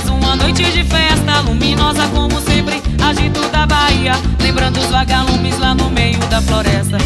mais uma noite de festa, luminosa como sempre, agito da Bahia, lembrando os vagalumes lá no meio da floresta.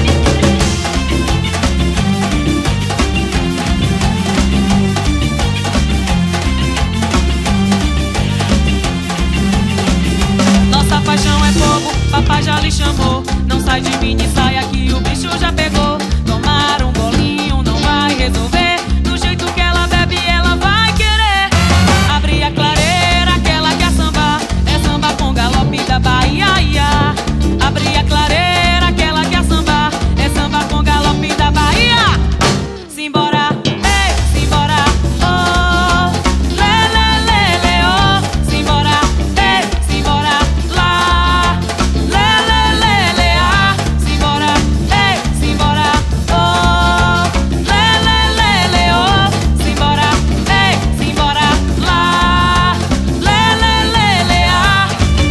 Nossa paixão é fogo, papai já lhe chamou. Não sai de mini saia que o bicho já pegou. Tomar um golinho não vai resolver. Do jeito que ela bebe, ela vai querer abrir a clareira, aquela que é samba. É samba com galope da Bahia, ia. Abrir a clareira, aquela que é samba. É samba com galope da Bahia. Simbora, ei, simbora, oh. Lê, lê, lê, lê, oh. Simbora, ei, simbora, lá. Lê, lê, lê, lê, ah. Simbora, ei, simbora, oh. Lê, lê, lê, lê, oh. Simbora, ei, simbora, lá. Lê, lê, lê, lê, ah.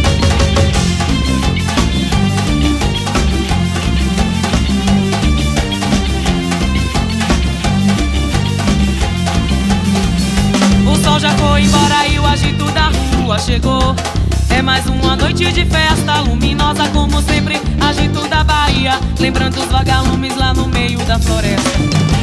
O sol já foi embora e o agito da rua chegou. É mais uma noite de festa, luminosa como sempre, agito da Bahia, lembrando os vagalumes lá no meio da floresta.